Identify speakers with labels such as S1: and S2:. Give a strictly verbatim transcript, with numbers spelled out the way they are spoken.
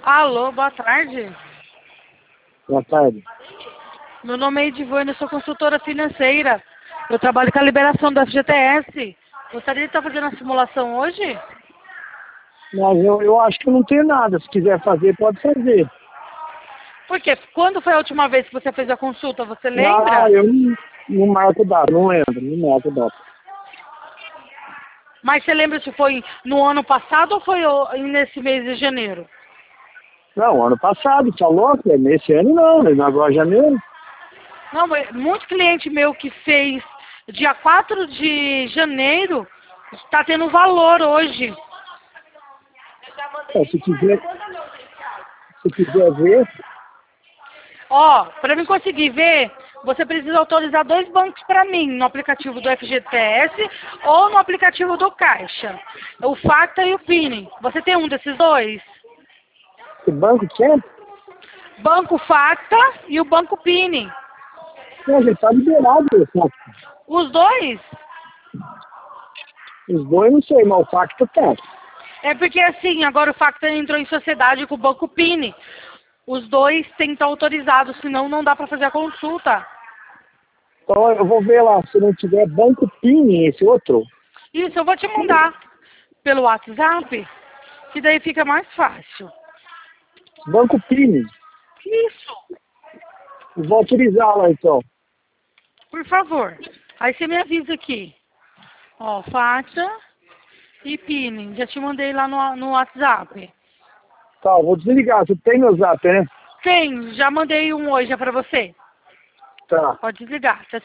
S1: Alô, boa tarde.
S2: Boa tarde.
S1: Meu nome é Edivane, eu sou consultora financeira. Eu trabalho com a liberação do F G T S. Gostaria de estar fazendo a simulação hoje?
S2: Mas eu, eu acho que não tem nada. Se quiser fazer, pode fazer.
S1: Por quê? Quando foi a última vez que você fez a consulta? Você
S2: Ah,
S1: lembra?
S2: eu não, não marco data, não lembro, não marco data.
S1: Mas você lembra se foi no ano passado ou foi o- nesse mês de janeiro?
S2: Não, ano passado, tá louco? Nesse ano não, né? agora é janeiro.
S1: Não, mas muito cliente meu que fez dia quatro de janeiro está tendo valor hoje.
S2: É, se quiser, se quiser ver,
S1: Ó, para mim conseguir ver, você precisa autorizar dois bancos para mim, no aplicativo do F G T S ou no aplicativo do Caixa. O Facta e o Pini. Você tem um desses dois?
S2: o banco quer,
S1: Banco Facta e o Banco Pini.
S2: não, já tá liberado. Sabe?
S1: Os dois?
S2: Os dois não sei, mas o Facto tá.
S1: É porque assim, agora o Facta entrou em sociedade com o Banco Pini. Os dois têm que estar autorizados, senão não dá para fazer a consulta.
S2: Então eu vou ver lá, se não tiver banco PIN, esse outro,
S1: Isso, eu vou te mandar pelo WhatsApp, que daí fica mais fácil.
S2: banco PIN,
S1: Isso,
S2: eu vou autorizar lá então.
S1: por favor. Aí você me avisa aqui. Ó, Facta e Pini. Já te mandei lá no, no WhatsApp.
S2: Tá, eu vou desligar, tu tem meu zap, né?
S1: Tem, já mandei um hoje já pra você.
S2: Tá.
S1: Pode desligar. Tchau,